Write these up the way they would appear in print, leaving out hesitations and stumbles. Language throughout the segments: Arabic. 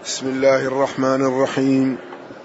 بسم الله الرحمن الرحيم.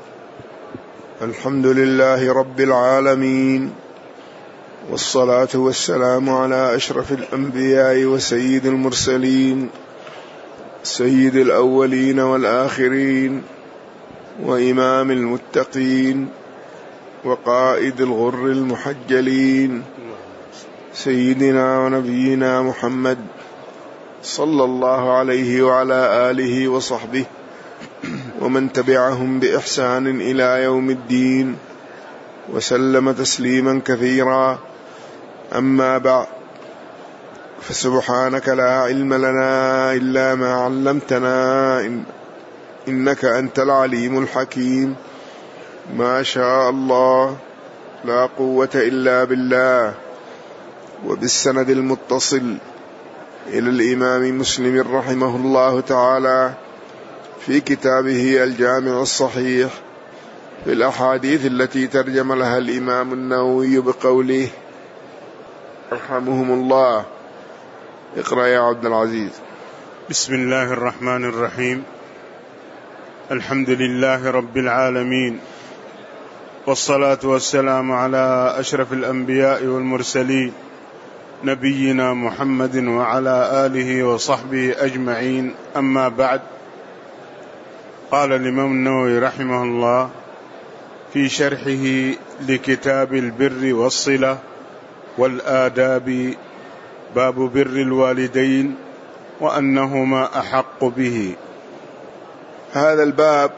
الحمد لله رب العالمين، والصلاة والسلام على أشرف الأنبياء وسيد المرسلين، سيد الأولين والآخرين، وإمام المتقين، وقائد الغر المحجلين، سيدنا ونبينا محمد صلى الله عليه وعلى آله وصحبه ومن تبعهم بإحسان إلى يوم الدين، وسلم تسليما كثيرا. أما بعد، فسبحانك لا علم لنا إلا ما علمتنا إنك أنت العليم الحكيم. ما شاء الله لا قوة إلا بالله. وبالسند المتصل إلى الإمام مسلم رحمه الله تعالى في كتابه الجامع الصحيح في الأحاديث التي ترجم لها الإمام النووي بقوله رحمهم الله. اقرأ يا عبد العزيز. بسم الله الرحمن الرحيم. الحمد لله رب العالمين، والصلاة والسلام على أشرف الأنبياء والمرسلين، نبينا محمد وعلى آله وصحبه أجمعين. أما بعد، قال الإمام النووي رحمه الله في شرحه لكتاب البر والصلة والآداب: باب بر الوالدين وأنهما أحق به. هذا الباب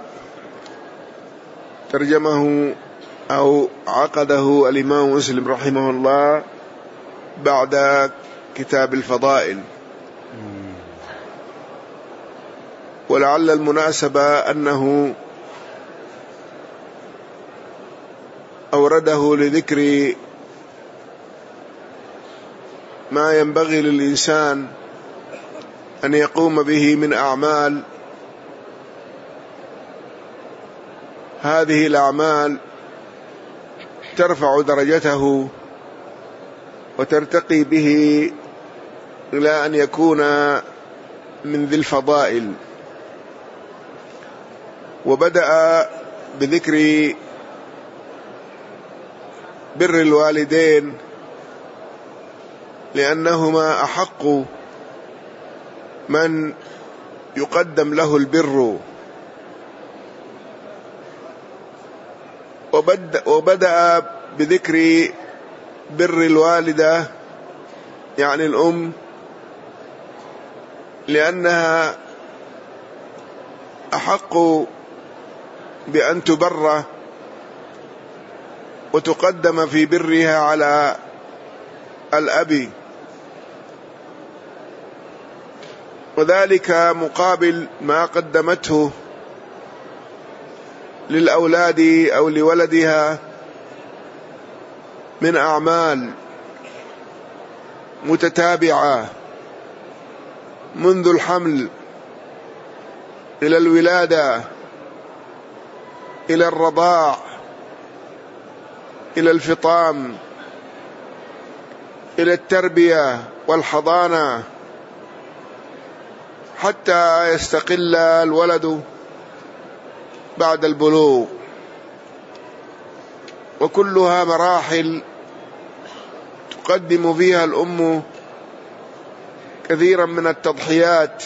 ترجمه أو عقده الإمام مسلم رحمه الله بعد كتاب الفضائل، ولعل المناسبة أنه أورده لذكر ما ينبغي للإنسان أن يقوم به من أعمال. هذه الأعمال ترفع درجته وترتقي به إلى أن يكون من ذي الفضائل. وبدأ بذكر بر الوالدين لأنهما أحق من يقدم له البر، وبدأ بذكر بر الوالدة يعني الأم، لأنها أحق بأن تبر وتقدم في برها على الأب، وذلك مقابل ما قدمته للأولاد أو لولدها من أعمال متتابعة منذ الحمل إلى الولادة، إلى الرضاع، إلى الفطام، إلى التربية والحضانة، حتى يستقل الولد بعد البلوغ. وكلها مراحل تقدم فيها الأم كثيرا من التضحيات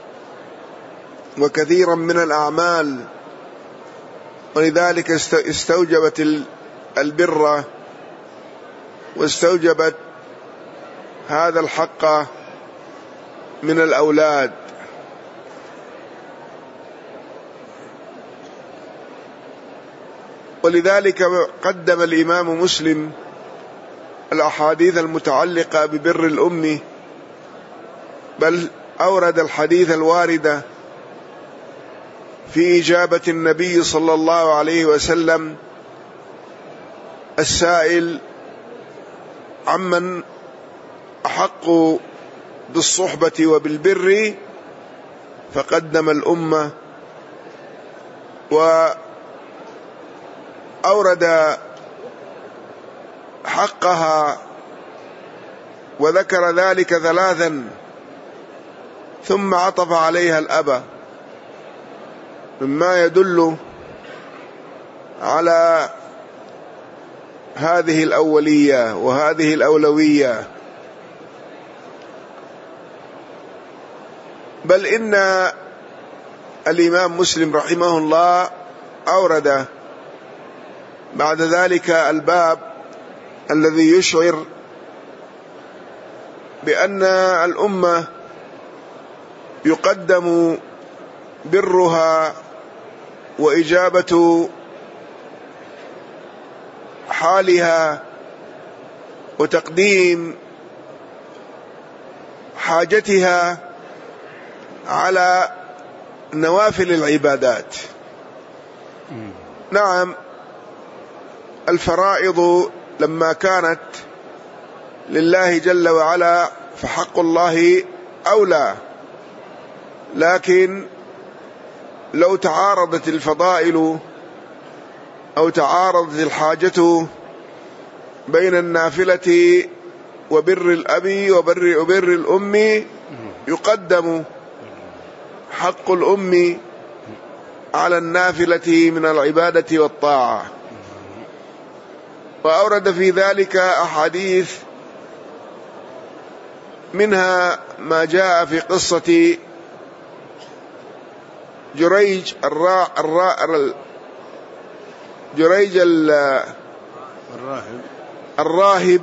وكثيرا من الأعمال، ولذلك استوجبت البر واستوجبت هذا الحق من الأولاد. ولذلك قدم الإمام مسلم الأحاديث المتعلقة ببر الأم، بل أورد الحديث الواردة في إجابة النبي صلى الله عليه وسلم السائل عمن أحق بالصحبة وبالبر، فقدم الأمة، وأورد حقها وذكر ذلك ثلاثا، ثم عطف عليها الأب، مما يدل على هذه الأولية وهذه الأولوية. بل إن الإمام مسلم رحمه الله أورد بعد ذلك الباب الذي يشعر بأن الأمة يقدم برها وإجابة حالها وتقديم حاجتها على نوافل العبادات. نعم، الفرائض لما كانت لله جل وعلا فحق الله أولى، لكن لو تعارضت الفضائل أو تعارضت الحاجة بين النافلة وبر الأب وبر الأم يقدم حق الأم على النافلة من العبادة والطاعة. وأورد في ذلك أحاديث، منها ما جاء في قصة جريج الراهب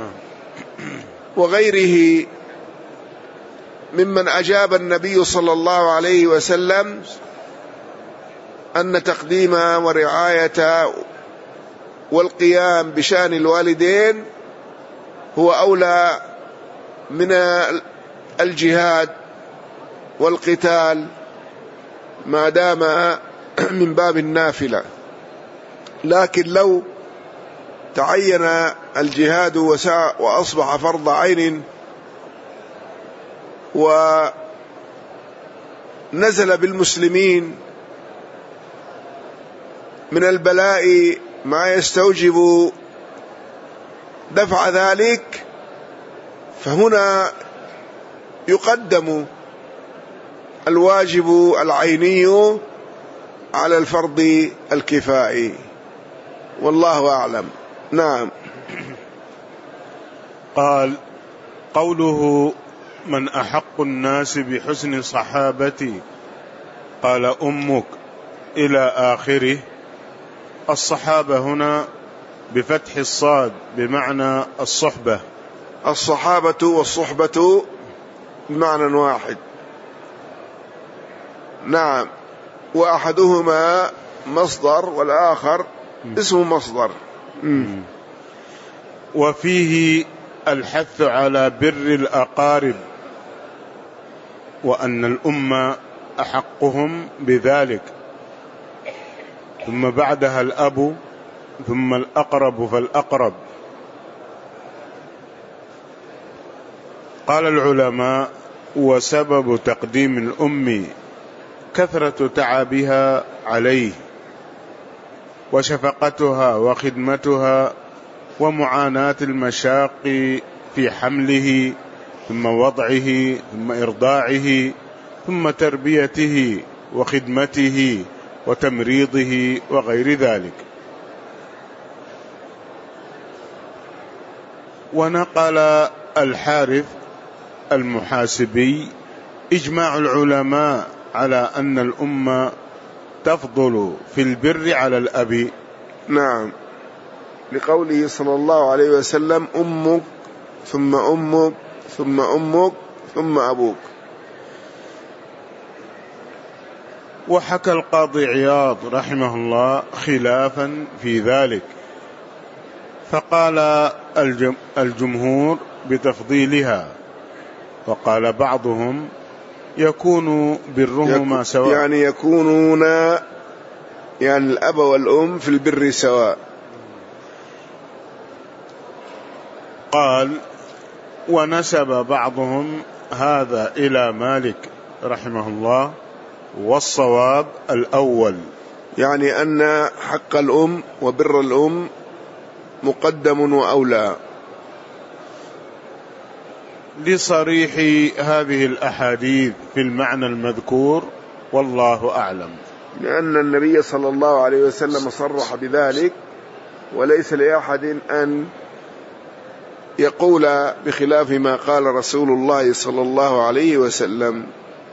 وغيره ممن أجاب النبي صلى الله عليه وسلم أن تقديم ورعاية والقيام بشأن الوالدين هو أولى من الجهاد والقتال ما دام من باب النافلة. لكن لو تعين الجهاد وأصبح فرض عين ونزل بالمسلمين من البلاء ما يستوجب دفع ذلك، فهنا يقدم الواجب العيني على الفرض الكفائي، والله أعلم. نعم. قال: قوله من أحق الناس بحسن صحابتي قال أمك إلى آخره. الصحابة هنا بفتح الصاد بمعنى الصحبة. الصحابة والصحبة بمعنى واحد. نعم، وأحدهما مصدر والآخر اسم مصدر. وفيه الحث على بر الأقارب، وأن الأمة أحقهم بذلك، ثم بعدها الأب، ثم الأقرب فالأقرب. قال العلماء: وسبب تقديم الأم كثرة تعبها عليه وشفقتها وخدمتها ومعاناة المشاق في حمله ثم وضعه ثم إرضاعه ثم تربيته وخدمته وتمريضه وغير ذلك. ونقل الحارث المحاسبي إجماع العلماء على أن الأمة تفضل في البر على الأب. نعم، لقوله صلى الله عليه وسلم: أمك ثم أمك ثم أمك ثم أبوك. وحكى القاضي عياض رحمه الله خلافا في ذلك، فقال الجمهور بتفضيلها، وقال بعضهم يكون برهما سواء، يعني يكونون يعني الأب والأم في البر سواء. قال: ونسب بعضهم هذا إلى مالك رحمه الله، والصواب الأول، يعني أن حق الأم وبر الأم مقدم وأولى، لصريح هذه الأحاديث في المعنى المذكور، والله أعلم. لأن النبي صلى الله عليه وسلم صرح بذلك، وليس لأحد أن يقول بخلاف ما قال رسول الله صلى الله عليه وسلم.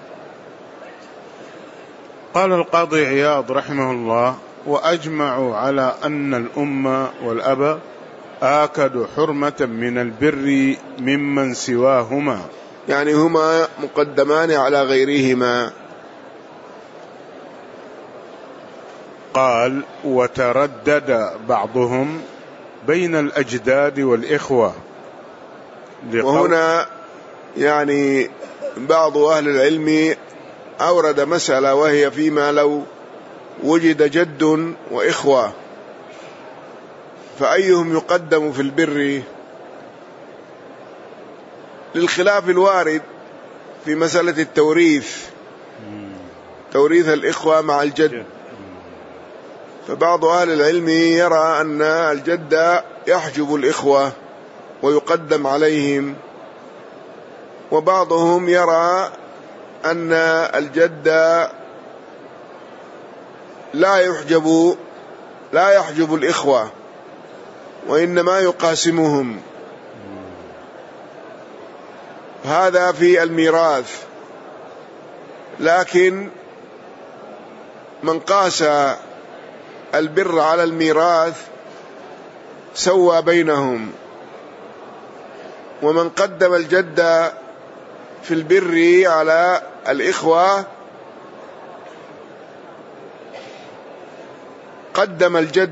قال القاضي عياض رحمه الله: وأجمعوا على أن الأم والأب آكد حرمة من البر ممن سواهما، يعني هما مقدمان على غيرهما. قال: وتردد بعضهم بين الأجداد والإخوة. وهنا يعني بعض أهل العلم أورد مسألة، وهي فيما لو وجد جد وإخوة فأيهم يقدم في البر، للخلاف الوارد في مسألة التوريث، توريث الإخوة مع الجد. فبعض أهل العلم يرى أن الجد يحجب الإخوة ويقدم عليهم، وبعضهم يرى أن الجد لا يحجب الإخوة وإنما يقاسمهم. هذا في الميراث، لكن من قاس البر على الميراث سوى بينهم، ومن قدم الجد في البر على الإخوة قدم الجد،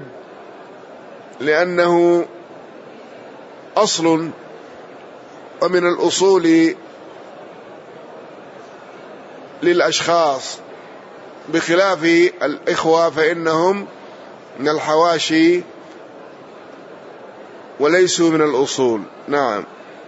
لأنه أصل ومن الأصول للأشخاص، بخلاف الإخوة فإنهم من الحواشي وليسوا من الأصول. نعم.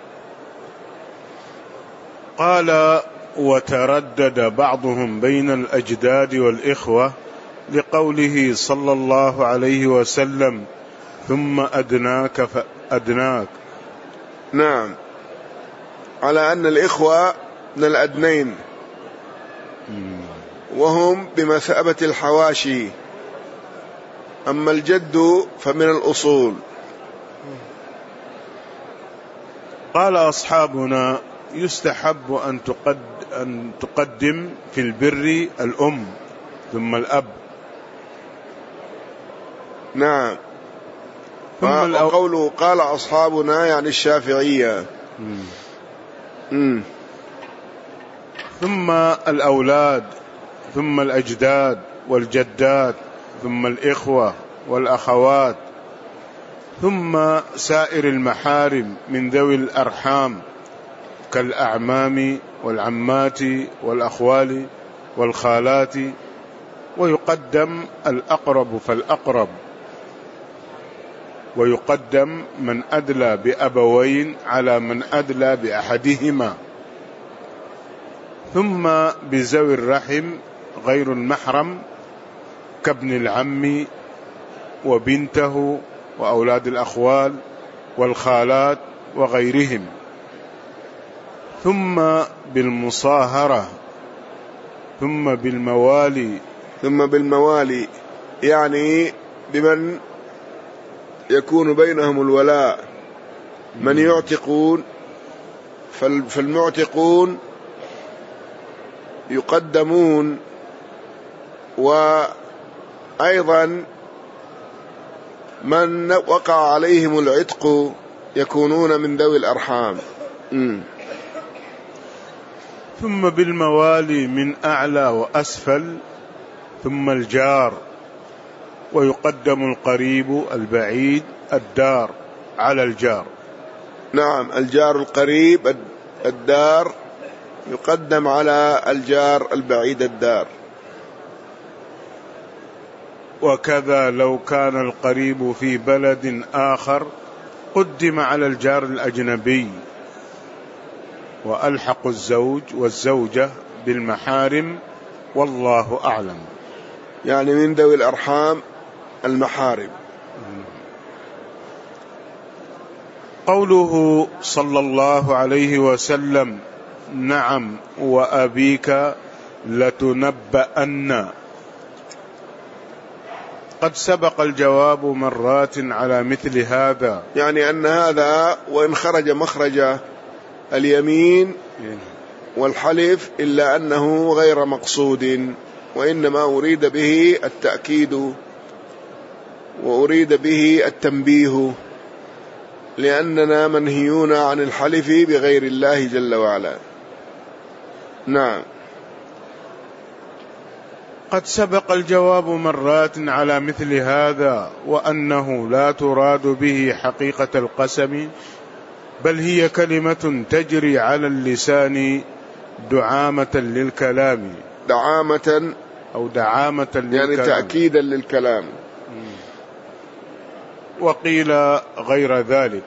قال: وتردد بعضهم بين الأجداد والإخوة لقوله صلى الله عليه وسلم: ثم أدناك فأدناك. نعم، على أن الإخوة من الأدنين وهم بمثابة الحواشي، أما الجد فمن الأصول. قال أصحابنا: يستحب أن تقدم في البر الأم ثم الأب. نعم. وقوله قال أصحابنا يعني الشافعية. ثم الأولاد، ثم الأجداد والجدات، ثم الإخوة والأخوات، ثم سائر المحارم من ذوي الأرحام كالأعمام والعمات والأخوال والخالات، ويقدم الأقرب فالأقرب، ويقدم من أدلى بأبوين على من أدلى بأحدهما، ثم بذوي الرحم غير المحرم كابن العم وبنته وأولاد الأخوال والخالات وغيرهم، ثم بالمصاهرة، ثم بالموالي يعني بمن يكون بينهم الولاء، من يعتقون، فالمعتقون يقدمون، وأيضا من وقع عليهم العتق يكونون من ذوي الأرحام. ثم بالموالي من أعلى وأسفل، ثم الجار، ويقدم القريب البعيد الدار على الجار. نعم، الجار القريب الدار يقدم على الجار البعيد الدار. وكذا لو كان القريب في بلد آخر قدم على الجار الأجنبي، وألحق الزوج والزوجة بالمحارم، والله أعلم. يعني من ذوي الأرحام المحارم. قوله صلى الله عليه وسلم: نعم وأبيك لتنبأن، قد سبق الجواب مرات على مثل هذا، يعني أن هذا وإن خرج مخرج اليمين والحلف إلا أنه غير مقصود، وإنما أريد به التأكيد وأريد به التنبيه، لأننا منهيون عن الحلف بغير الله جل وعلا. نعم. قد سبق الجواب مرات على مثل هذا، وأنه لا تراد به حقيقة القسم، بل هي كلمة تجري على اللسان دعامة للكلام، دعامة أو دعامة للكلام، يعني تأكيدا للكلام. وقيل غير ذلك.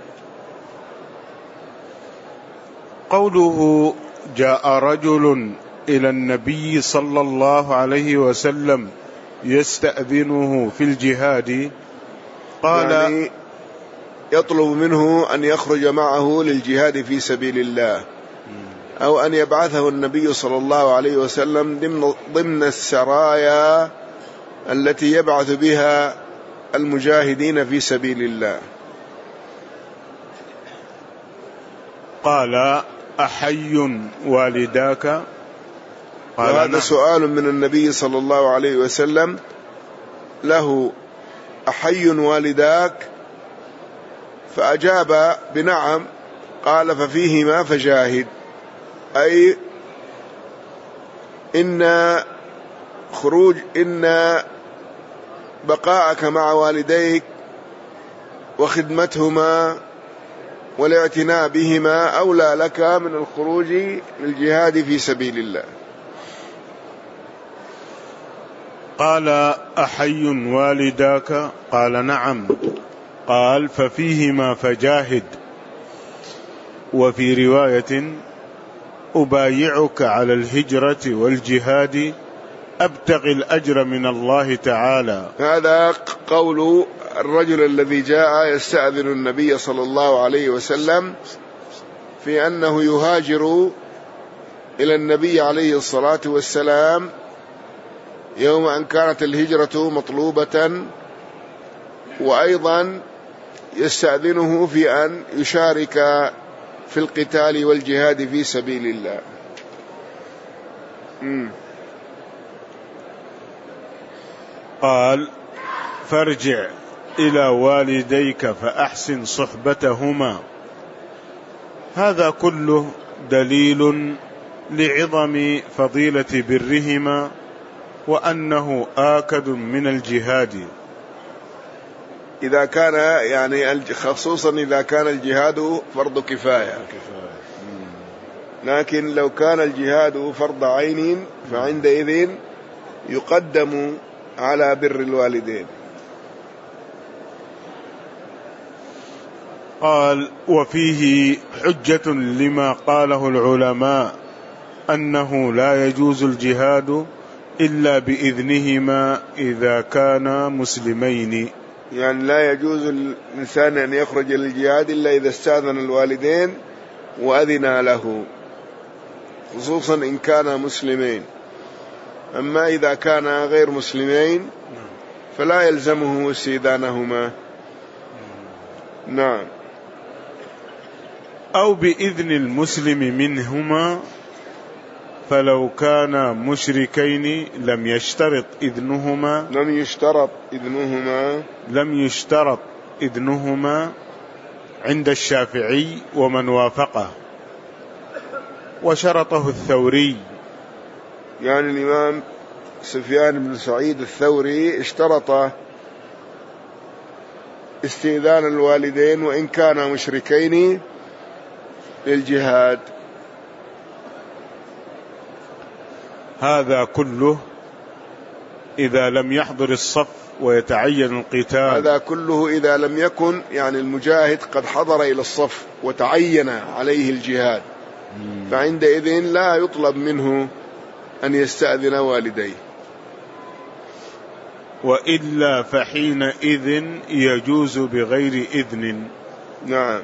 قوله جاء رجل إلى النبي صلى الله عليه وسلم يستأذنه في الجهاد، قال يعني يطلب منه أن يخرج معه للجهاد في سبيل الله، أو أن يبعثه النبي صلى الله عليه وسلم ضمن السرايا التي يبعث بها المجاهدين في سبيل الله. قال أحي والداك؟ قال وهذا نعم. سؤال من النبي صلى الله عليه وسلم له: أحي والداك؟ فأجاب بنعم. قال: ففيهما فجاهد، أي إن بقاءك مع والديك وخدمتهما والاعتناء بهما أولى لك من الخروج للجهاد في سبيل الله. قال أحي والداك؟ قال نعم. قال ففيهما فجاهد. وفي رواية أبايعك على الهجرة والجهاد أبتغي الأجر من الله تعالى. هذا قول الرجل الذي جاء يستأذن النبي صلى الله عليه وسلم في أنه يهاجر إلى النبي عليه الصلاة والسلام يوم أن كانت الهجرة مطلوبة، وأيضا يستأذنه في أن يشارك في القتال والجهاد في سبيل الله. قال فارجع إلى والديك فأحسن صحبتهما. هذا كله دليل لعظم فضيلة برهما، وأنه آكد من الجهاد إذا كان يعني خصوصا إذا كان الجهاد فرض كفاية. لكن لو كان الجهاد فرض عين فعندئذ يقدم على بر الوالدين. قال وفيه حجة لما قاله العلماء أنه لا يجوز الجهاد إلا بإذنهما إذا كانا مسلمين. يعني لا يجوز الإنسان أن يخرج للجهاد إلا إذا استأذن الوالدين وأذنا له، خصوصا إن كانا مسلمين. أما إذا كانا غير مسلمين فلا يلزمه استئذانهما. نعم. أو بإذن المسلم منهما، فلو كانا مشركين لم يشترط إذنهما عند الشافعي ومن وافقه، وشرطه الثوري. يعني الإمام سفيان بن سعيد الثوري اشترط استئذان الوالدين وإن كانا مشركين للجهاد. هذا كله إذا لم يحضر الصف ويتعين القتال. هذا كله إذا لم يكن يعني المجاهد قد حضر إلى الصف وتعين عليه الجهاد، فعندئذ لا يطلب منه أن يستأذن والديه. وإلا فحينئذ يجوز بغير إذن. نعم.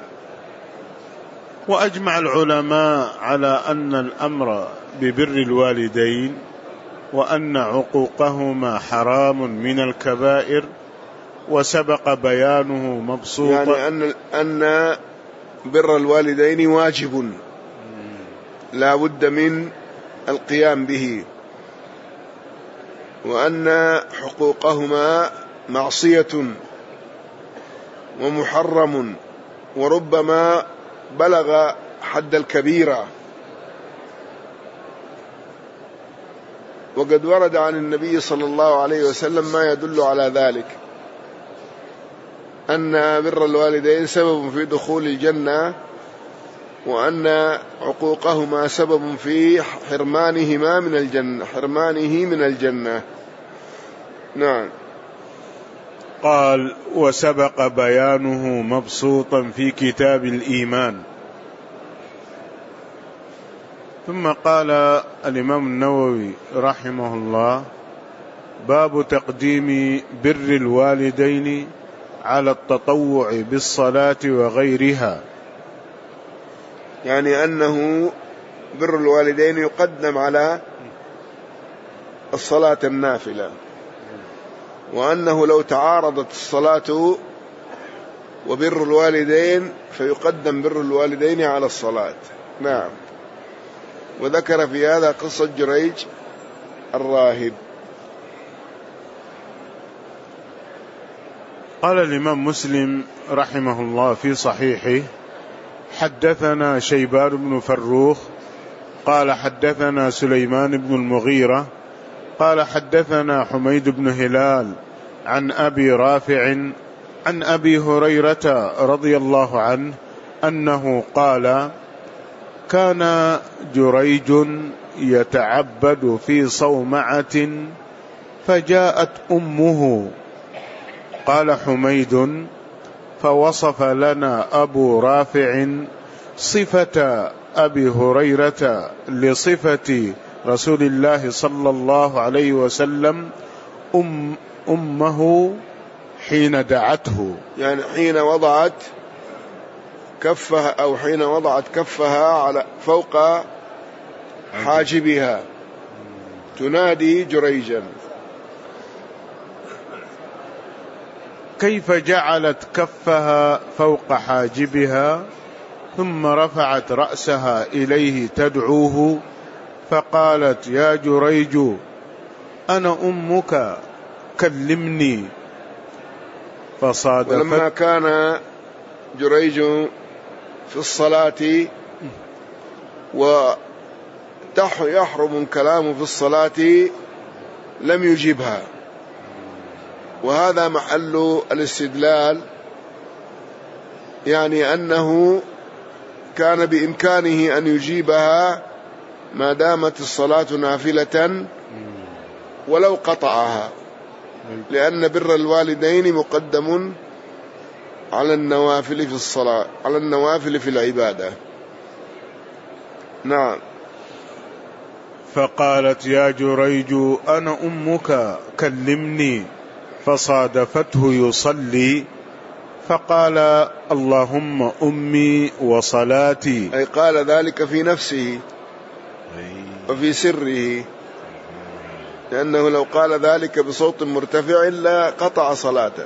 وأجمع العلماء على أن الأمر ببر الوالدين وأن عقوقهما حرام من الكبائر، وسبق بيانه مبسوطا. يعني أن بر الوالدين واجب لا بد من القيام به، وأن حقوقهما معصية ومحرم وربما بلغ حد الكبيرة. وقد ورد عن النبي صلى الله عليه وسلم ما يدل على ذلك، أن بر الوالدين سبب في دخول الجنة، وأن عقوقهما سبب في حرمانه من الجنة. نعم. قال: وسبق بيانه مبسوطا في كتاب الإيمان. ثم قال الإمام النووي رحمه الله: باب تقديم بر الوالدين على التطوع بالصلاة وغيرها. يعني أنه بر الوالدين يقدم على الصلاة النافلة، وأنه لو تعارضت الصلاة وبر الوالدين فيقدم بر الوالدين على الصلاة. نعم. وذكر في هذا قصة جريج الراهب. قال الإمام مسلم رحمه الله في صحيحه: حدثنا شيبان بن فروخ قال حدثنا سليمان بن المغيرة قال حدثنا حميد بن هلال عن أبي رافع عن أبي هريرة رضي الله عنه أنه قال: كان جريج يتعبد في صومعة فجاءت أمه. قال حميد: فوصف لنا أبو رافع صفة أبي هريرة لصفة رسول الله صلى الله عليه وسلم أمه حين دعته، يعني حين وضعت كفها أو حين وضعت كفها على فوق حاجبها تنادي جريجا. كيف جعلت كفها فوق حاجبها ثم رفعت رأسها إليه تدعوه، فقالت: يا جريج أنا أمك كلمني. فصادفت. ولما كان جريج في الصلاة ويحرم الكلام في الصلاة لم يجبها، وهذا محل الاستدلال، يعني أنه كان بإمكانه أن يجيبها ما دامت الصلاة نافلة ولو قطعها، لأن بر الوالدين مقدم على النوافل في الصلاة، على النوافل في العبادة. نعم. فقالت: يا جريج أنا أمك كلمني. فصادفته يصلي فقال: اللهم أمي وصلاتي. أي قال ذلك في نفسه وفي سره، لأنه لو قال ذلك بصوت مرتفع لا قطع صلاته.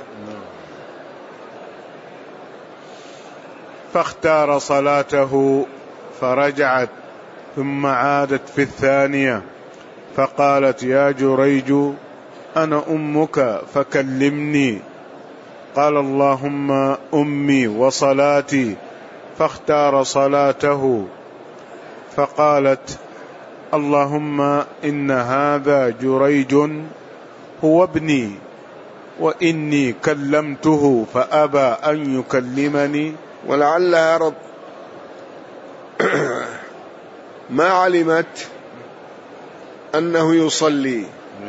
فاختار صلاته فرجعت، ثم عادت في الثانية فقالت: يا جريج أنا أمك فكلمني. قال: اللهم أمي وصلاتي. فاختار صلاته فقالت: اللهم إن هذا جريج هو ابني، وإني كلمته فأبى أن يكلمني. ولعلها ما علمت أنه يصلي،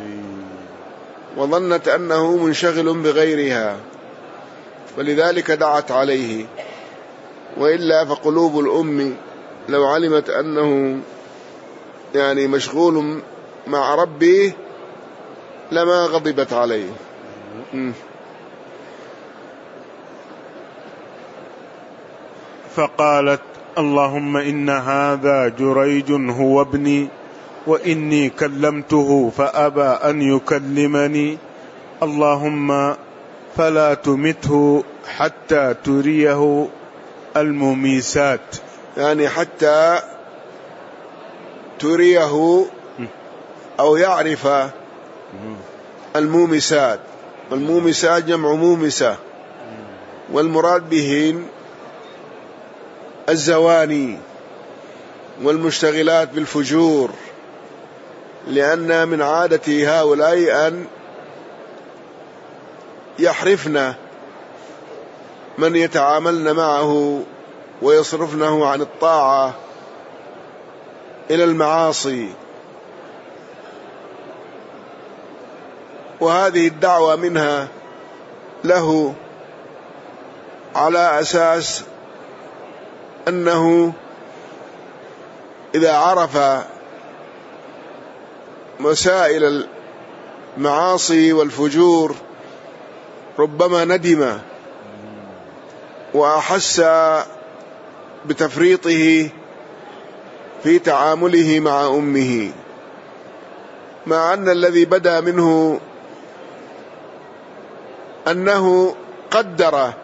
وظنت أنه منشغل بغيرها، ولذلك دعت عليه. وإلا فقلوب الأم لو علمت أنه يعني مشغول مع ربه لما غضبت عليه. فقالت: اللهم إن هذا جريج هو ابني، وإني كلمته فأبى أن يكلمني، اللهم فلا تمته حتى تريه المميسات. يعني حتى تريه أو يعرف المومسات. والمومسات جمع مومسة، والمراد بهن الزواني والمشتغلات بالفجور، لأن من عادة هؤلاء أن يحرفن من يتعاملن معه ويصرفنه عن الطاعة إلى المعاصي. وهذه الدعوة منها له على أساس أنه إذا عرف مسائل المعاصي والفجور ربما ندم وأحس بتفريطه في تعامله مع أمه، مع أن الذي بدا منه أنه قدر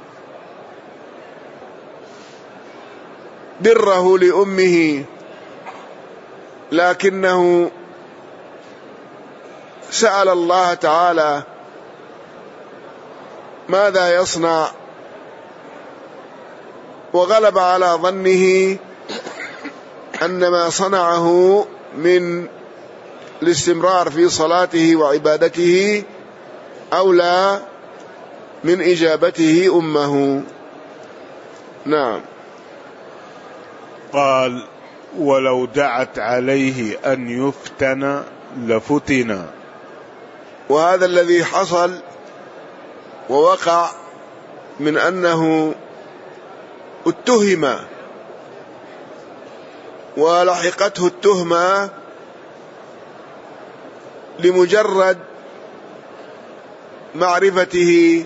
بره لأمه، لكنه سأل الله تعالى ماذا يصنع، وغلب على ظنه أن ما صنعه من الاستمرار في صلاته وعبادته أولى من إجابته أمه. نعم. قال: ولو دعت عليه أن يفتن لفتن. وهذا الذي حصل ووقع من أنه اتهم ولحقته التهمة لمجرد معرفته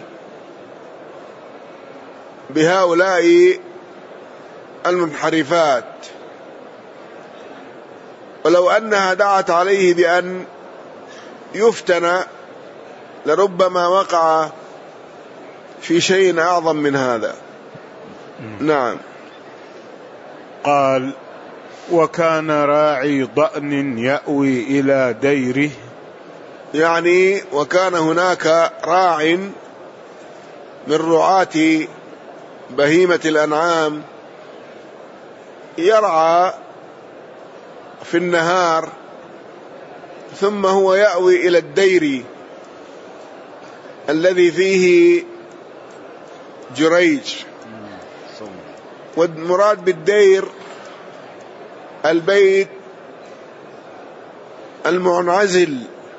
بهؤلاء المنحرفات. ولو أنها دعت عليه بأن يفتن لربما وقع في شيء أعظم من هذا. نعم. قال: وكان راعي ضأن يأوي إلى ديره. يعني وكان هناك راع من رعاة بهيمة الأنعام يرعى في النهار، ثم هو يأوي إلى الدير الذي فيه جريج. والمراد بالدير البيت المنعزل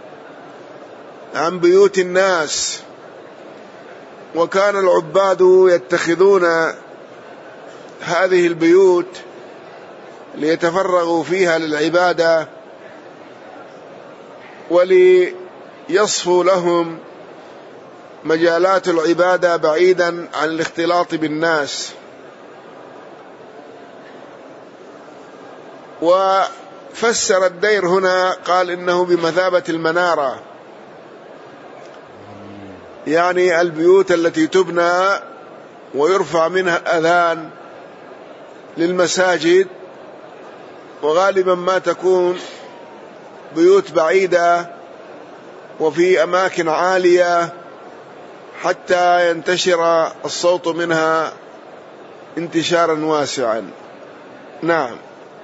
عن بيوت الناس، وكان العباد يتخذون هذه البيوت ليتفرغوا فيها للعبادة وليصفوا لهم مجالات العبادة بعيدا عن الاختلاط بالناس. وفسر الدير هنا قال إنه بمثابة المنارة، يعني البيوت التي تبنى ويرفع منها الأذان للمساجد، وغالبا ما تكون بيوت بعيدة وفي أماكن عالية حتى ينتشر الصوت منها انتشارا واسعا. نعم.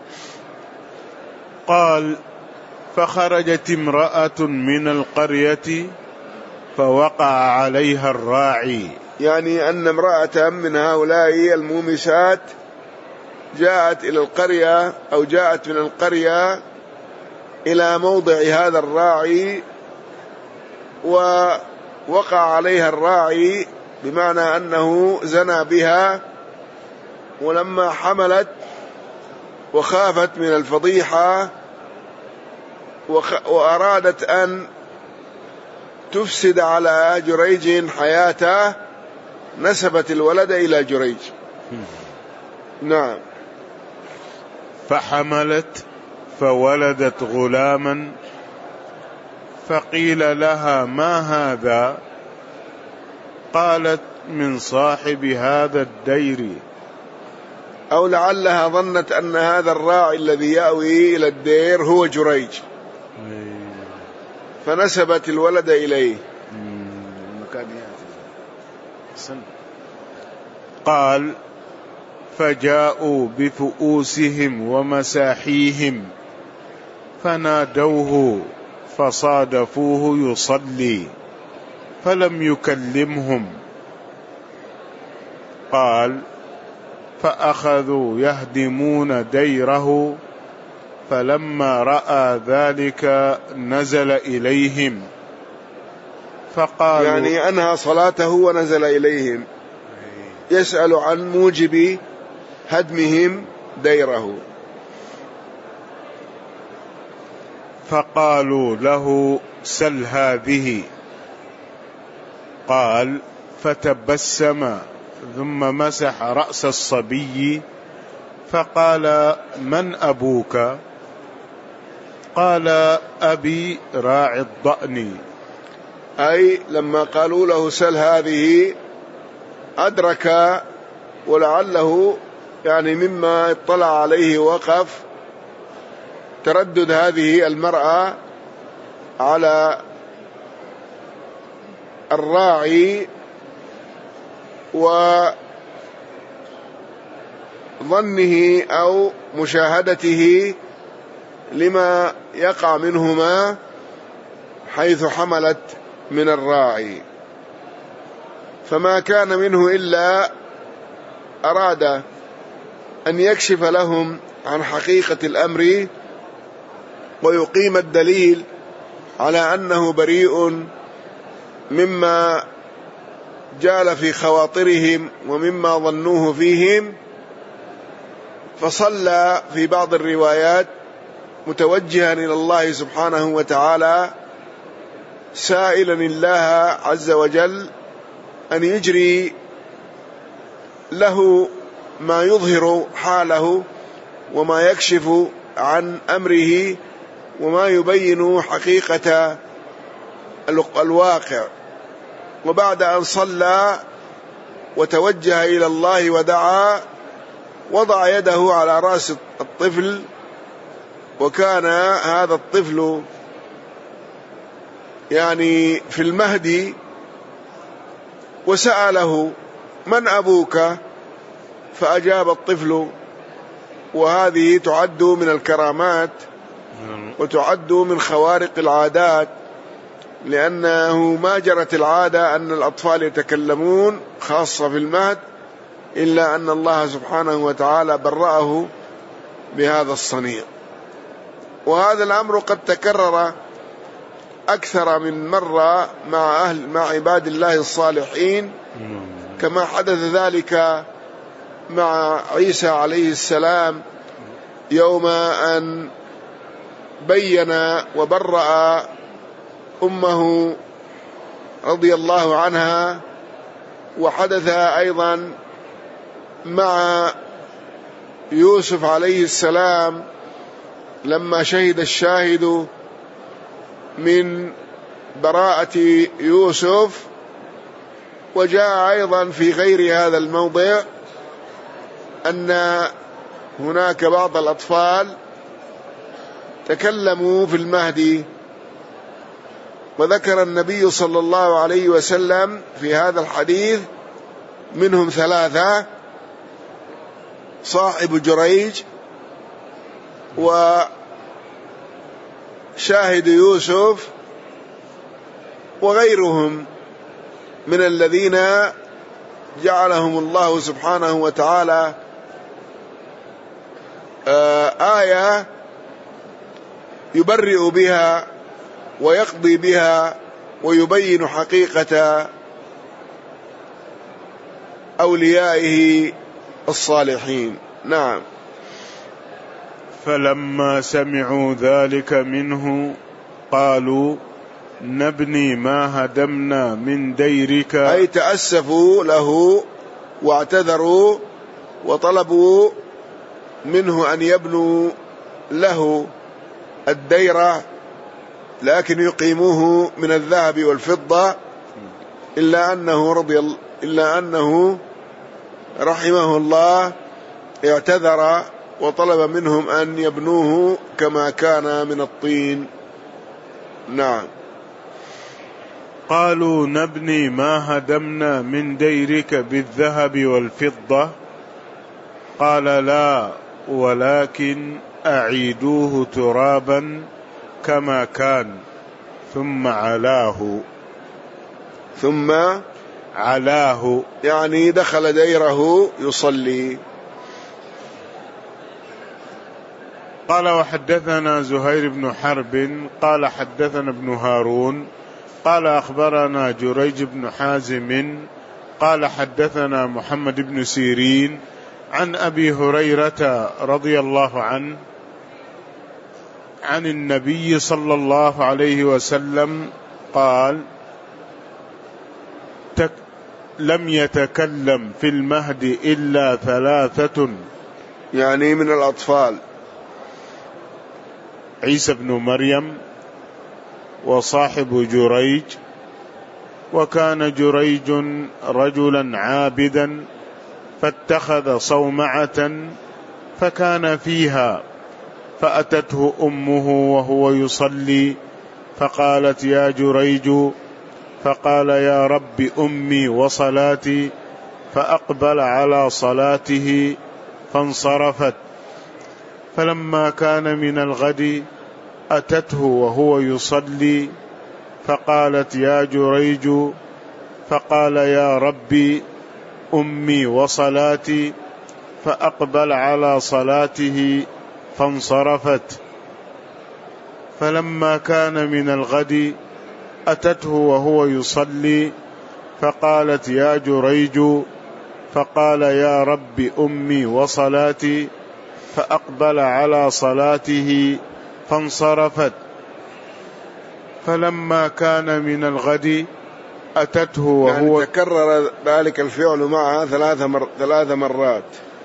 قال: فخرجت امرأة من القرية فوقع عليها الراعي. يعني أن امرأة من هؤلاء المومسات جاءت إلى القرية أو جاءت من القرية إلى موضع هذا الراعي، ووقع عليها الراعي بمعنى أنه زنى بها، ولما حملت وخافت من الفضيحة وأرادت أن تفسد على جريج حياته نسبت الولد إلى جريج. نعم. فحملت فولدت غلاما، فقيل لها: ما هذا؟ قالت: من صاحب هذا الدير. أو لعلها ظنت أن هذا الراعي الذي يأوي إلى الدير هو جريج، فنسبت الولد إليه. قال: فجاءوا بفؤوسهم ومساحيهم فنادوه فصادفوه يصلي فلم يكلمهم. قال: فأخذوا يهدمون ديره، فلما رأى ذلك نزل إليهم فقالوا، يعني أنهى صلاته ونزل إليهم يسأل عن موجب هدمهم ديره. فقالوا له: سل هذه. قال: فتبسم ثم مسح رأس الصبي فقال: من أبوك؟ قال: أبي راعي الضأن. أي لما قالوا له سل هذه أدرك، ولعله يعني مما اطلع عليه وقف تردد هذه المرأة على الراعي وظنه أو مشاهدته لما يقع منهما حيث حملت من الراعي، فما كان منه إلا أراد أن يكشف لهم عن حقيقة الأمر ويقيم الدليل على أنه بريء مما جال في خواطرهم ومما ظنوه فيهم. فصلى في بعض الروايات متوجها إلى الله سبحانه وتعالى سائلا الله عز وجل أن يجري له ما يظهر حاله وما يكشف عن أمره وما يبين حقيقة الواقع. وبعد أن صلى وتوجه إلى الله ودعا وضع يده على رأس الطفل، وكان هذا الطفل يعني في المهد، وسأله: من أبوك؟ فأجاب الطفل. وهذه تعد من الكرامات وتعد من خوارق العادات، لأنه ما جرت العادة أن الأطفال يتكلمون خاصة في المهد، إلا أن الله سبحانه وتعالى برأه بهذا الصنيع. وهذا الأمر قد تكرر أكثر من مرة مع عباد الله الصالحين، كما حدث ذلك مع عيسى عليه السلام يوم أن بين وبرأ أمه رضي الله عنها. وحدث أيضا مع يوسف عليه السلام لما شهد الشاهد من براءة يوسف. وجاء أيضا في غير هذا الموضع أن هناك بعض الأطفال تكلموا في المهد، وذكر النبي صلى الله عليه وسلم في هذا الحديث منهم 3: صاحب جريج، وشاهد يوسف، وغيرهم من الذين جعلهم الله سبحانه وتعالى آية يبرئ بها ويقضي بها ويبين حقيقة أوليائه الصالحين. نعم. فلما سمعوا ذلك منه قالوا: نبني ما هدمنا من ديرك. أي تأسفوا له واعتذروا وطلبوا منه أن يبنوا له الديرة لكن يقيموه من الذهب والفضة، إلا أنه رحمه الله اعتذر وطلب منهم أن يبنوه كما كان من الطين. نعم. قالوا نبني ما هدمنا من ديرك بالذهب والفضة؟ قال لا، ولكن أعيدوه ترابا كما كان. ثم علاه يعني دخل ديره يصلي. قال وحدثنا زهير بن حرب قال حدثنا ابن هارون قال أخبرنا جريج بن حازم قال حدثنا محمد بن سيرين عن أبي هريرة رضي الله عنه عن النبي صلى الله عليه وسلم قال لم يتكلم في المهد إلا ثلاثة، يعني من الأطفال: عيسى بن مريم وصاحب جريج. وكان جريج رجلا عابدا فاتخذ صومعة فكان فيها، فأتته أمه وهو يصلي فقالت يا جريج، فقال يا رب أمي وصلاتي، فأقبل على صلاته فانصرفت. فلما كان من الغد أتته وهو يصلي فقالت يا جريج، فقال يا ربي أمي وصلاتي، فأقبل على صلاته فانصرفت. فلما كان من الغد أتته وهو يصلي فقالت يا جريج، فقال يا رب أمي وصلاتي، فأقبل على صلاته فانصرفت. فلما كان من الغد أتته وهو يعني تكرر ذلك الفعل معها 3 مرات.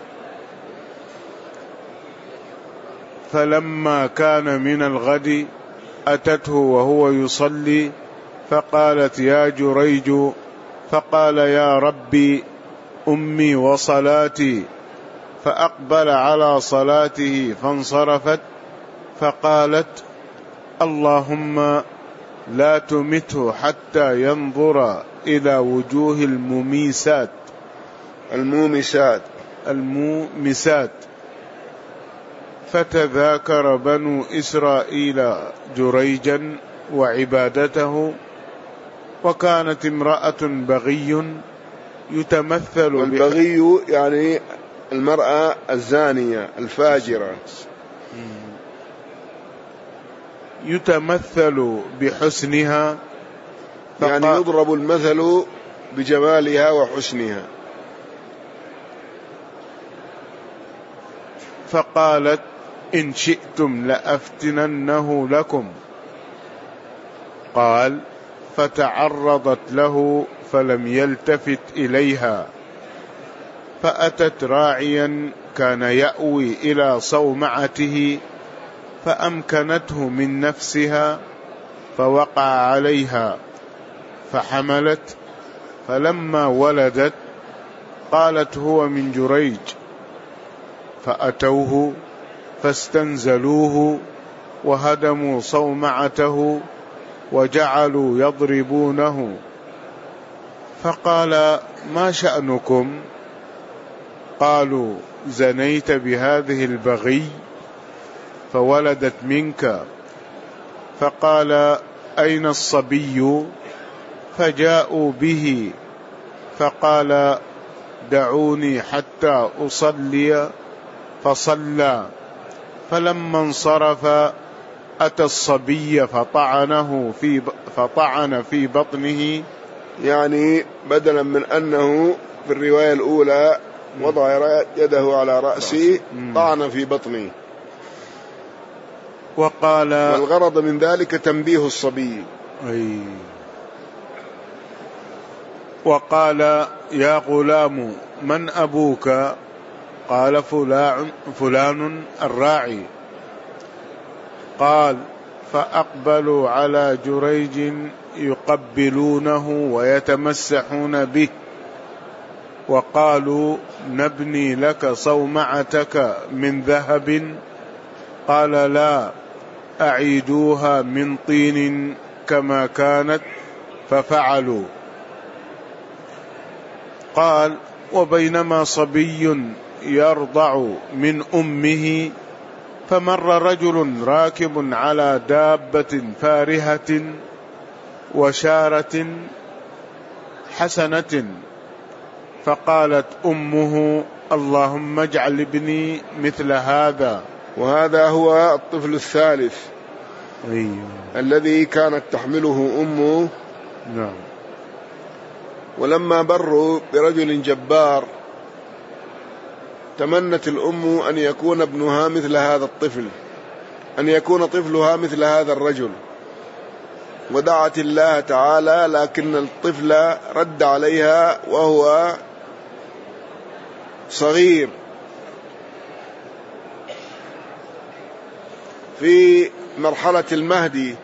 فلما كان من الغد أتته وهو يصلي فقالت يا جريج، فقال يا ربي أمي وصلاتي، فأقبل على صلاته فانصرفت. فقالت اللهم لا تمته حتى ينظر إلى وجوه المومسات. فتذاكر بنو إسرائيل جريجا وعبادته، وكانت امرأة بغي يتمثل والبغي يعني المرأة الزانية الفاجرة، يتمثل بحسنها، يعني يضرب المثل بجمالها وحسنها. فقالت إن شئتم لأفتننه لكم. قال فتعرضت له فلم يلتفت إليها، فأتت راعيا كان يأوي إلى صومعته فأمكنته من نفسها فوقع عليها فحملت. فلما ولدت قالت هو من جريج، فأتوه فاستنزلوه وهدموا صومعته وجعلوا يضربونه. فقال ما شأنكم؟ قالوا زنيت بهذه البغي فولدت منك. فقال أين الصبي؟ فجاءوا به، فقال دعوني حتى أصلي، فصلى. فلما انصرف أتى الصبي فطعن في بطنه، يعني بدلا من أنه في الرواية الأولى وضع يده على رأسه طعن في بطنه. والغرض من ذلك تنبيه الصبي. وقال يا غلام من أبوك؟ قال فلان الراعي. قال: فأقبلوا على جريج يقبلونه ويتمسحون به، وقالوا: نبني لك صومعتك من ذهب. قال: لا، أعيدوها من طين كما كانت، ففعلوا. قال: وبينما صبي يرضع من أمه، فمر رجل راكب على دابة فارهة وشارة حسنة، فقالت أمه: اللهم اجعل ابني مثل هذا. وهذا هو الطفل الثالث الذي كانت تحمله أمه. نعم. ولما بروا برجل جبار تمنت الأم أن يكون ابنها مثل هذا الطفل، أن يكون طفلها مثل هذا الرجل، ودعت الله تعالى، لكن الطفل رد عليها وهو صغير في مرحلة المهدي،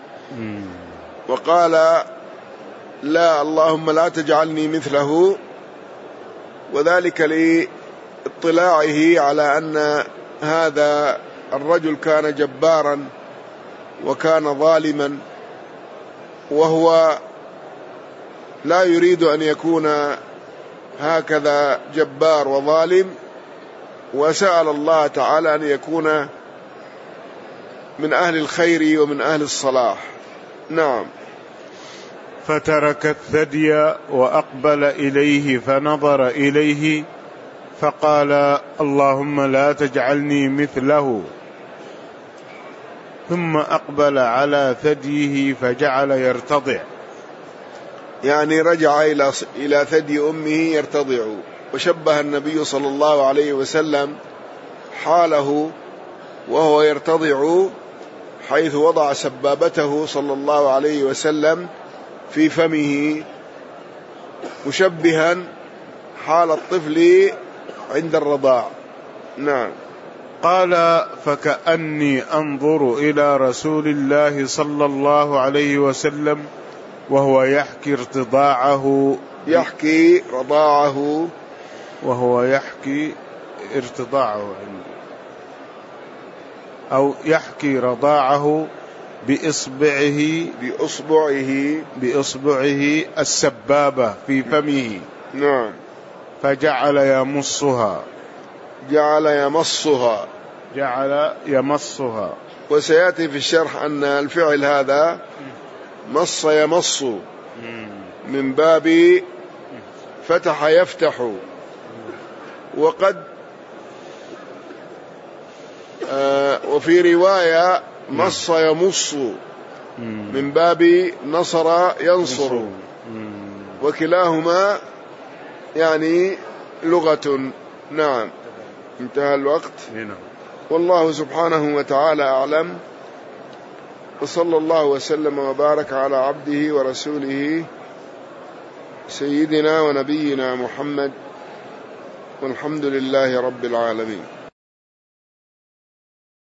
وقال: لا، اللهم لا تجعلني مثله، وذلك لاطلاعه على أن هذا الرجل كان جبارا وكان ظالما، وهو لا يريد أن يكون هكذا جبار وظالم، وسأل الله تعالى أن يكون من أهل الخير ومن أهل الصلاح. نعم. فترك الثدي وأقبل إليه، فنظر إليه فقال: اللهم لا تجعلني مثله. ثم أقبل على ثديه فجعل يرتضع، يعني رجع إلى ثدي أمه يرتضع. وشبه النبي صلى الله عليه وسلم حاله وهو يرتضع، حيث وضع سبابته صلى الله عليه وسلم في فمه، مشبها حال الطفل عند الرضاع. نعم. قال: فكأني أنظر إلى رسول الله صلى الله عليه وسلم وهو يحكي ارتضاعه، يحكي رضاعه، وهو يحكي ارتضاعه، أو يحكي رضاعه بإصبعه السبابة في فمه. نعم. فجعل يمصها، جعل يمصها. وسيأتي في الشرح أن الفعل هذا مص يمص من باب فتح يفتح، وقد وفي رواية مص يمص من باب نصر ينصر، وكلاهما يعني لغة. نعم. انتهى الوقت. والله سبحانه وتعالى أعلم، وصلى الله وسلم وبارك على عبده ورسوله سيدنا ونبينا محمد، والحمد لله رب العالمين.